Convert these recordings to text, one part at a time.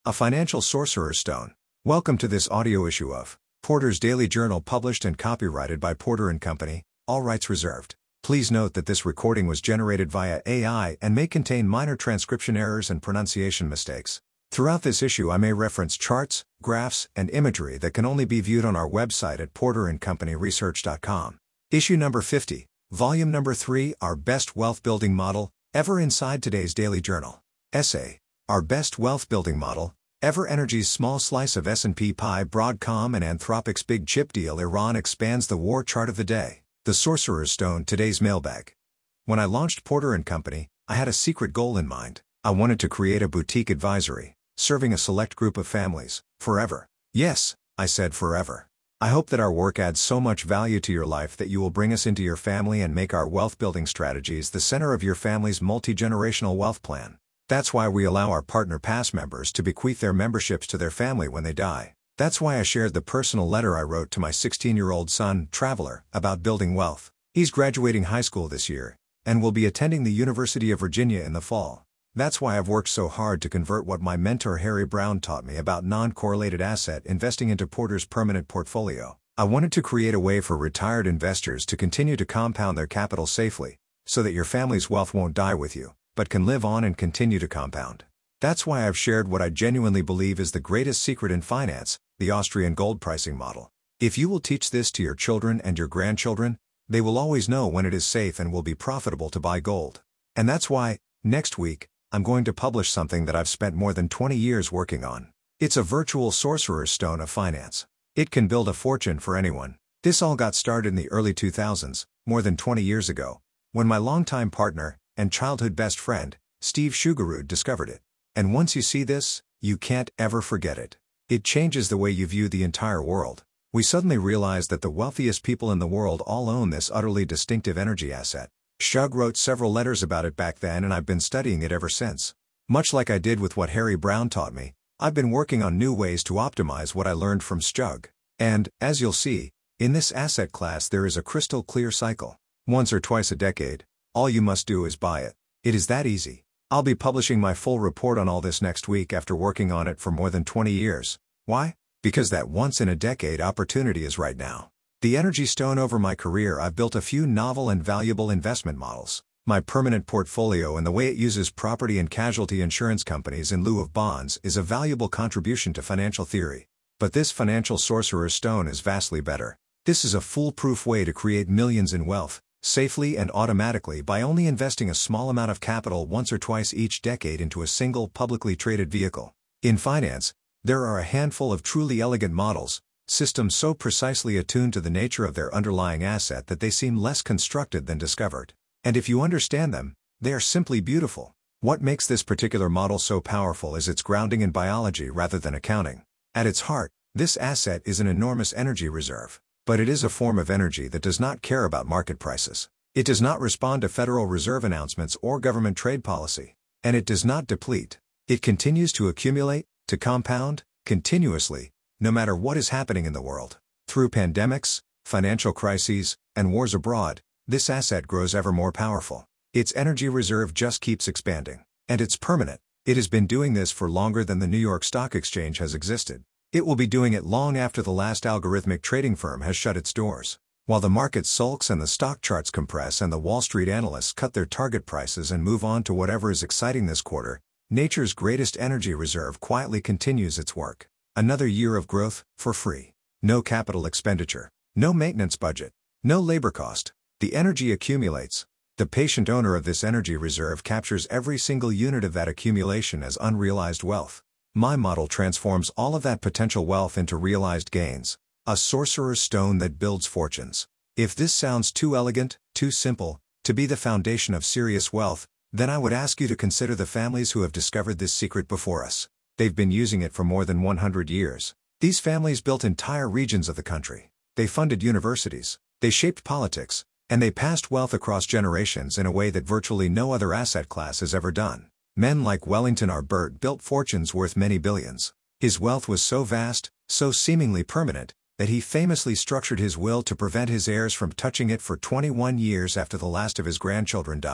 A financial sorcerer's stone. Welcome to this audio issue of Porter's Daily Journal, published and copyrighted by Porter & Company, all rights reserved. Please note that this recording was generated via AI and may contain minor transcription errors and pronunciation mistakes. Throughout this issue I may reference charts, graphs, and imagery that can only be viewed on our website at porterandcompanyresearch.com. Issue number 50, volume number 3, Our Best Wealth Building Model, Ever, inside today's Daily Journal. Essay. Our Best Wealth Building Model, Ever. Energy's small slice of S&P pie. Broadcom and Anthropic's big chip deal. Iran expands the war chart of the day. The Sorcerer's Stone. Today's mailbag. When I launched Porter & Company, I had a secret goal in mind. I wanted to create a boutique advisory, serving a select group of families, forever. Yes, I said forever. I hope that our work adds so much value to your life that you will bring us into your family and make our wealth-building strategies the center of your family's multi-generational wealth plan. That's why we allow our Partner Pass members to bequeath their memberships to their family when they die. That's why I shared the personal letter I wrote to my 16-year-old son, Traveler, about building wealth. He's graduating high school this year, and will be attending the University of Virginia in the fall. That's why I've worked so hard to convert what my mentor Harry Brown taught me about non-correlated asset investing into Porter's permanent portfolio. I wanted to create a way for retired investors to continue to compound their capital safely, so that your family's wealth won't die with you, but can live on and continue to compound. That's why I've shared what I genuinely believe is the greatest secret in finance, the Austrian gold pricing model. If you will teach this to your children and your grandchildren, they will always know when it is safe and will be profitable to buy gold. And that's why, next week, I'm going to publish something that I've spent more than 20 years working on. It's a virtual sorcerer's stone of finance. It can build a fortune for anyone. This all got started in the early 2000s, more than 20 years ago, when my longtime partner and childhood best friend, Steve Shugarud, discovered it. And once you see this, you can't ever forget it. It changes the way you view the entire world. We suddenly realized that the wealthiest people in the world all own this utterly distinctive energy asset. Shug wrote several letters about it back then, and I've been studying it ever since. Much like I did with what Harry Brown taught me, I've been working on new ways to optimize what I learned from Shug. And, as you'll see, in this asset class there is a crystal clear cycle. Once or twice a decade, all you must do is buy it. It is that easy. I'll be publishing my full report on all this next week after working on it for more than 20 years. Why? Because that once-in-a-decade opportunity is right now. The energy stone. Over my career I've built a few novel and valuable investment models. My permanent portfolio and the way it uses property and casualty insurance companies in lieu of bonds is a valuable contribution to financial theory. But this financial sorcerer's stone is vastly better. This is a foolproof way to create millions in wealth, safely and automatically, by only investing a small amount of capital once or twice each decade into a single publicly traded vehicle. In finance, there are a handful of truly elegant models, systems so precisely attuned to the nature of their underlying asset that they seem less constructed than discovered. And if you understand them, they are simply beautiful. What makes this particular model so powerful is its grounding in biology rather than accounting. At its heart, this asset is an enormous energy reserve. But it is a form of energy that does not care about market prices. It does not respond to Federal Reserve announcements or government trade policy. And it does not deplete. It continues to accumulate, to compound, continuously, no matter what is happening in the world. Through pandemics, financial crises, and wars abroad, this asset grows ever more powerful. Its energy reserve just keeps expanding. And it's permanent. It has been doing this for longer than the New York Stock Exchange has existed. It will be doing it long after the last algorithmic trading firm has shut its doors. While the market sulks and the stock charts compress and the Wall Street analysts cut their target prices and move on to whatever is exciting this quarter, nature's greatest energy reserve quietly continues its work. Another year of growth, for free. No capital expenditure. No maintenance budget. No labor cost. The energy accumulates. The patient owner of this energy reserve captures every single unit of that accumulation as unrealized wealth. My model transforms all of that potential wealth into realized gains. A sorcerer's stone that builds fortunes. If this sounds too elegant, too simple, to be the foundation of serious wealth, then I would ask you to consider the families who have discovered this secret before us. They've been using it for more than 100 years. These families built entire regions of the country. They funded universities. They shaped politics. And they passed wealth across generations in a way that virtually no other asset class has ever done. Men like Wellington R. Burt built fortunes worth many billions. His wealth was so vast, so seemingly permanent, that he famously structured his will to prevent his heirs from touching it for 21 years after the last of his grandchildren died.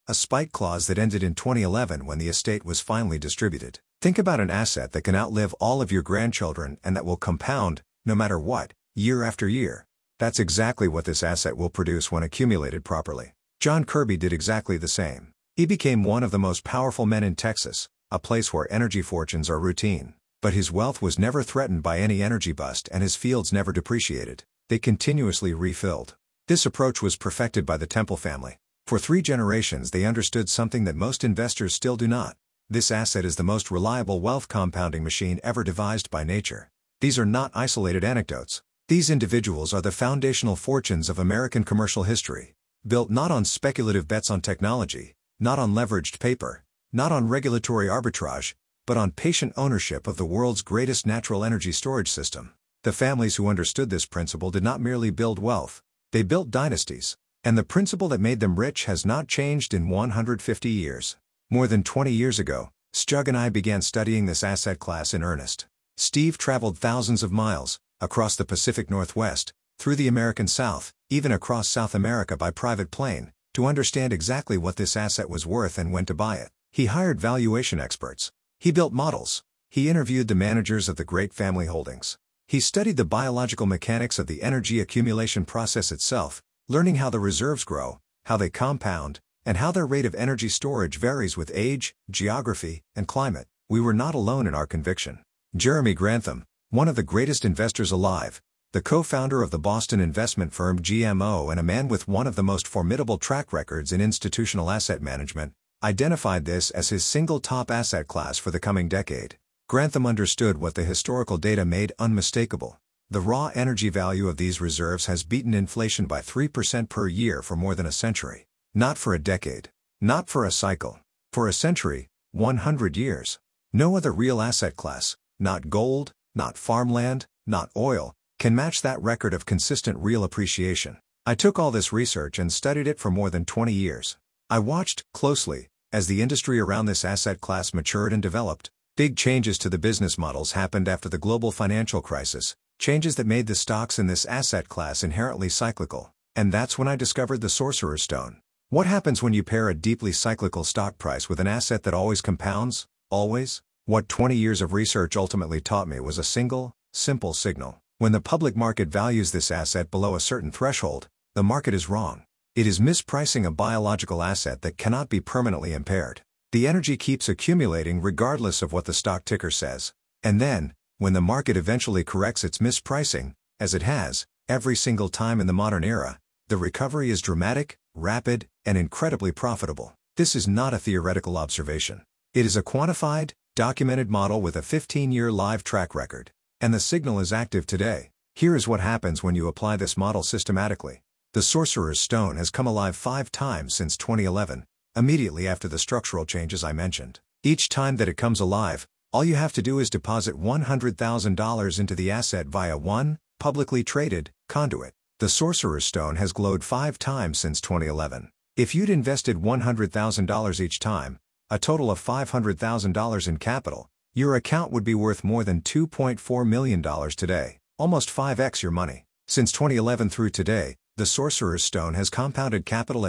a spike clause that ended in 2011 when the estate was finally distributed. Think about an asset that can outlive all of your grandchildren and that will compound, no matter what, year after year. That's exactly what this asset will produce when accumulated properly. John Kirby did exactly the same. He became one of the most powerful men in Texas, a place where energy fortunes are routine. But his wealth was never threatened by any energy bust and his fields never depreciated. They continuously refilled. This approach was perfected by the Temple family. For 3 generations they understood something that most investors still do not. This asset is the most reliable wealth compounding machine ever devised by nature. These are not isolated anecdotes. These individuals are the foundational fortunes of American commercial history, built not on speculative bets on technology, not on leveraged paper, not on regulatory arbitrage, but on patient ownership of the world's greatest natural energy storage system. The families who understood this principle did not merely build wealth, they built dynasties. And the principle that made them rich has not changed in 150 years. More than 20 years ago, Stug and I began studying this asset class in earnest. Steve traveled thousands of miles, across the Pacific Northwest, through the American South, even across South America by private plane, to understand exactly what this asset was worth and when to buy it. He hired valuation experts. He built models. He interviewed the managers of the great family holdings. He studied the biological mechanics of the energy accumulation process itself, learning how the reserves grow, how they compound, and how their rate of energy storage varies with age, geography, and climate. We were not alone in our conviction. Jeremy Grantham, one of the greatest investors alive, the co-founder of the Boston investment firm GMO and a man with one of the most formidable track records in institutional asset management, identified this as his single top asset class for the coming decade. Grantham understood what the historical data made unmistakable. The raw energy value of these reserves has beaten inflation by 3% per year for more than a century. Not for a decade. Not for a cycle. For a century, 100 years. No other real asset class, not gold, not farmland, not oil, can match that record of consistent real appreciation. I took all this research and studied it for more than 20 years. I watched, closely, as the industry around this asset class matured and developed. Big changes to the business models happened after the global financial crisis. Changes that made the stocks in this asset class inherently cyclical. And that's when I discovered the Sorcerer's Stone. What happens when you pair a deeply cyclical stock price with an asset that always compounds? Always? What 20 years of research ultimately taught me was a single, simple signal. When the public market values this asset below a certain threshold, the market is wrong. It is mispricing a biological asset that cannot be permanently impaired. The energy keeps accumulating regardless of what the stock ticker says. And then, when the market eventually corrects its mispricing, as it has, every single time in the modern era, the recovery is dramatic, rapid, and incredibly profitable. This is not a theoretical observation. It is a quantified, documented model with a 15-year live track record. And the signal is active today. Here is what happens when you apply this model systematically. The Sorcerer's Stone has come alive 5 times since 2011, immediately after the structural changes I mentioned. Each time that it comes alive, all you have to do is deposit $100,000 into the asset via one, publicly traded, conduit. The Sorcerer's Stone has glowed 5 times since 2011. If you'd invested $100,000 each time, a total of $500,000 in capital, your account would be worth more than $2.4 million today, almost 5x your money. Since 2011 through today, the Sorcerer's Stone has compounded capital at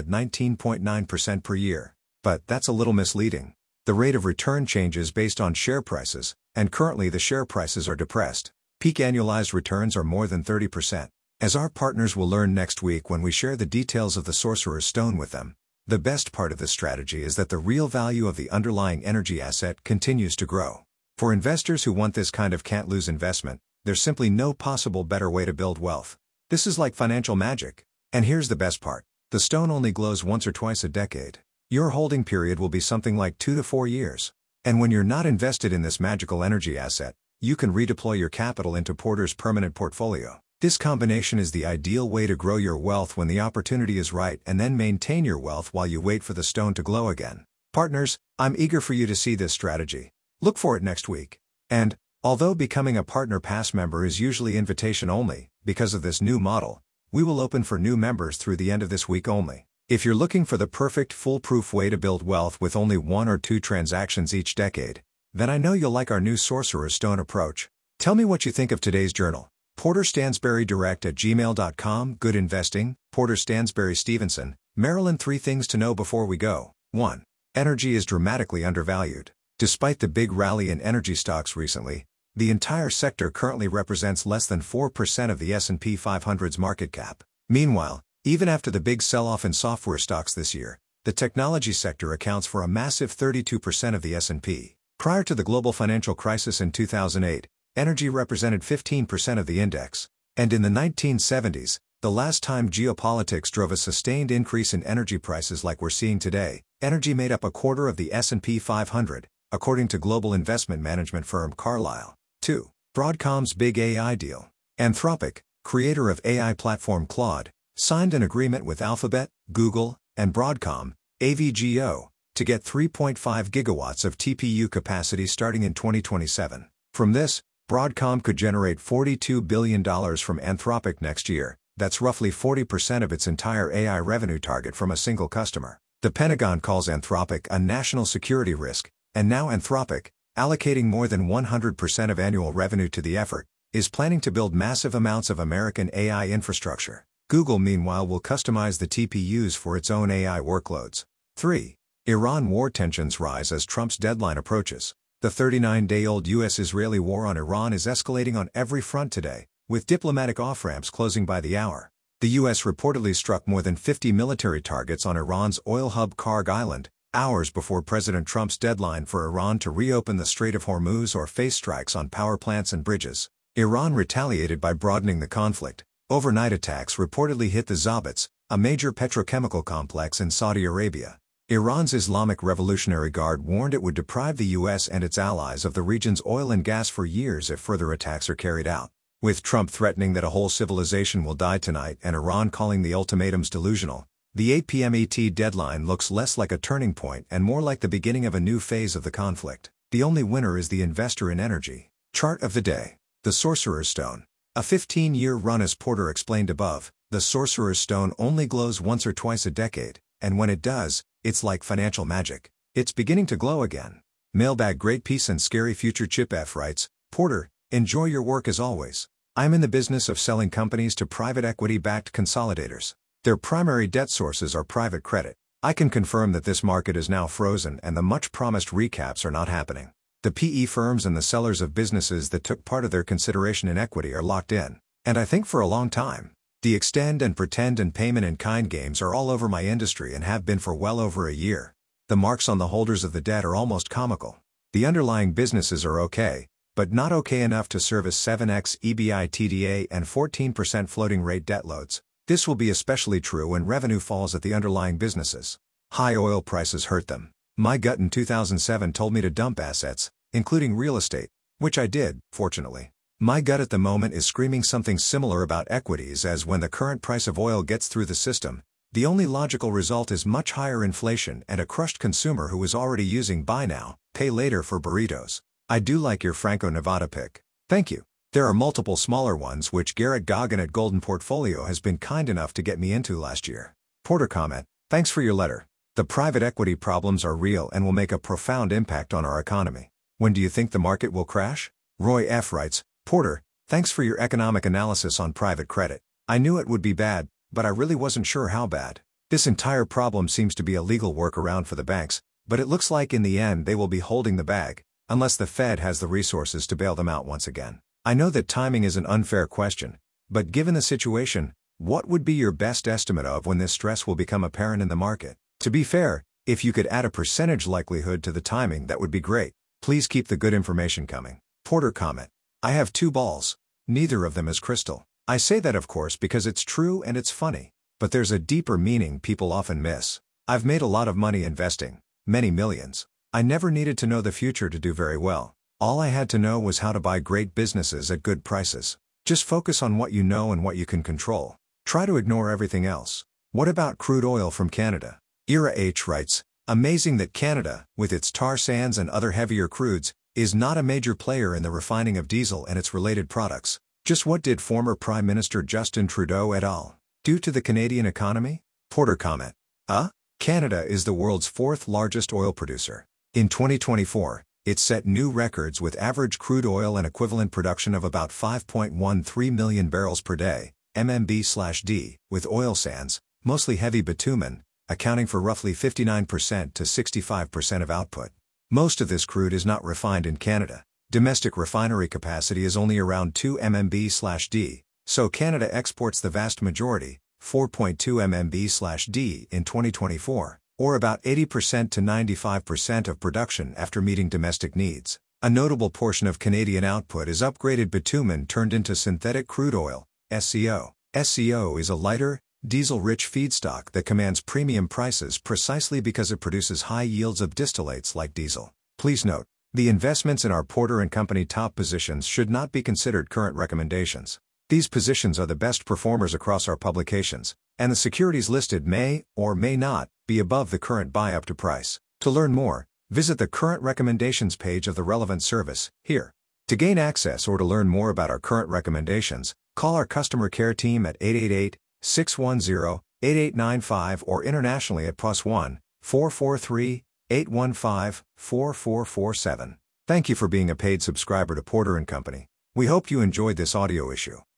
19.9% per year. But that's a little misleading. The rate of return changes based on share prices, and currently the share prices are depressed. Peak annualized returns are more than 30%. As our partners will learn next week when we share the details of the Sorcerer's Stone with them, the best part of this strategy is that the real value of the underlying energy asset continues to grow. For investors who want this kind of can't-lose investment, there's simply no possible better way to build wealth. This is like financial magic. And here's the best part. The stone only glows once or twice a decade. Your holding period will be something like 2 to 4 years. And when you're not invested in this magical energy asset, you can redeploy your capital into Porter's permanent portfolio. This combination is the ideal way to grow your wealth when the opportunity is right and then maintain your wealth while you wait for the stone to glow again. Partners, I'm eager for you to see this strategy. Look for it next week. And, although becoming a Partner Pass member is usually invitation only, because of this new model, we will open for new members through the end of this week only. If you're looking for the perfect foolproof way to build wealth with only 1 or 2 transactions each decade, then I know you'll like our new Sorcerer's Stone approach. Tell me what you think of today's journal. Porter Stansberry Direct@gmail.com. Good investing, Porter Stansberry Stevenson, Maryland. 3 things to know before we go. 1. Energy is dramatically undervalued. Despite the big rally in energy stocks recently, the entire sector currently represents less than 4% of the S&P 500's market cap. Meanwhile, even after the big sell-off in software stocks this year, the technology sector accounts for a massive 32% of the S&P. Prior to the global financial crisis in 2008, energy represented 15% of the index. And in the 1970s, the last time geopolitics drove a sustained increase in energy prices like we're seeing today, energy made up a quarter of the S&P 500, according to global investment management firm Carlyle. 2. Broadcom's big AI deal. Anthropic, creator of AI platform Claude, signed an agreement with Alphabet, Google, and Broadcom, AVGO, to get 3.5 gigawatts of TPU capacity starting in 2027. From this, Broadcom could generate $42 billion from Anthropic next year. That's roughly 40% of its entire AI revenue target from a single customer. The Pentagon calls Anthropic a national security risk, and now Anthropic, allocating more than 100% of annual revenue to the effort, is planning to build massive amounts of American AI infrastructure. Google, meanwhile, will customize the TPUs for its own AI workloads. 3. Iran war tensions rise as Trump's deadline approaches. The 39-day-old U.S.-Israeli war on Iran is escalating on every front today, with diplomatic off-ramps closing by the hour. The U.S. reportedly struck more than 50 military targets on Iran's oil hub Karg Island, hours before President Trump's deadline for Iran to reopen the Strait of Hormuz or face strikes on power plants and bridges. Iran retaliated by broadening the conflict. Overnight attacks reportedly hit the Zabat's, a major petrochemical complex in Saudi Arabia. Iran's Islamic Revolutionary Guard warned it would deprive the U.S. and its allies of the region's oil and gas for years if further attacks are carried out. With Trump threatening that a whole civilization will die tonight and Iran calling the ultimatums delusional, the 8 p.m. ET deadline looks less like a turning point and more like the beginning of a new phase of the conflict. The only winner is the investor in energy. Chart of the day. The Sorcerer's Stone. A 15-year run. As Porter explained above, the Sorcerer's Stone only glows once or twice a decade, and when it does, it's like financial magic. It's beginning to glow again. Mailbag. Great piece and scary future. Chip F. writes, Porter, enjoy your work as always. I'm in the business of selling companies to private equity-backed consolidators. Their primary debt sources are private credit. I can confirm that this market is now frozen and the much-promised recaps are not happening. The PE firms and the sellers of businesses that took part of their consideration in equity are locked in, and I think for a long time. The extend and pretend and payment-in-kind games are all over my industry and have been for well over a year. The marks on the holders of the debt are almost comical. The underlying businesses are okay, but not okay enough to service 7x EBITDA and 14% floating rate debt loads. This will be especially true when revenue falls at the underlying businesses. High oil prices hurt them. My gut in 2007 told me to dump assets, including real estate, which I did, fortunately. My gut at the moment is screaming something similar about equities, as when the current price of oil gets through the system, the only logical result is much higher inflation and a crushed consumer who is already using buy now, pay later for burritos. I do like your Franco-Nevada pick. Thank you. There are multiple smaller ones which Garrett Goggin at Golden Portfolio has been kind enough to get me into last year. Porter comment, thanks for your letter. The private equity problems are real and will make a profound impact on our economy. When do you think the market will crash? Roy F. writes, Porter, thanks for your economic analysis on private credit. I knew it would be bad, but I really wasn't sure how bad. This entire problem seems to be a legal workaround for the banks, but it looks like in the end they will be holding the bag, unless the Fed has the resources to bail them out once again. I know that timing is an unfair question, but given the situation, what would be your best estimate of when this stress will become apparent in the market? To be fair, if you could add a percentage likelihood to the timing, that would be great. Please keep the good information coming. Porter comment, I have 2 balls. Neither of them is crystal. I say that of course because it's true and it's funny, but there's a deeper meaning people often miss. I've made a lot of money investing, many millions. I never needed to know the future to do very well. All I had to know was how to buy great businesses at good prices. Just focus on what you know and what you can control. Try to ignore everything else. What about crude oil from Canada? Ira H. writes, amazing that Canada, with its tar sands and other heavier crudes, is not a major player in the refining of diesel and its related products. Just what did former Prime Minister Justin Trudeau et al. Do to the Canadian economy? Porter comment, Canada is the world's 4th largest oil producer. In 2024, it set new records with average crude oil and equivalent production of about 5.13 million barrels per day, MMB/d, with oil sands, mostly heavy bitumen, accounting for roughly 59% to 65% of output. Most of this crude is not refined in Canada. Domestic refinery capacity is only around 2 mmb/d, so Canada exports the vast majority, 4.2 mmb/d in 2024, or about 80% to 95% of production after meeting domestic needs. A notable portion of Canadian output is upgraded bitumen turned into synthetic crude oil, SCO. SCO is a lighter, diesel-rich feedstock that commands premium prices precisely because it produces high yields of distillates like diesel. Please note, the investments in our Porter & Company top positions should not be considered current recommendations. These positions are the best performers across our publications, and the securities listed may, or may not, be above the current buy-up to price. To learn more, visit the Current Recommendations page of the relevant service, here. To gain access or to learn more about our current recommendations, call our customer care team at 888-610-8895 or internationally at +1 443 815 4447. Thank you for being a paid subscriber to Porter & Company. We hope you enjoyed this audio issue.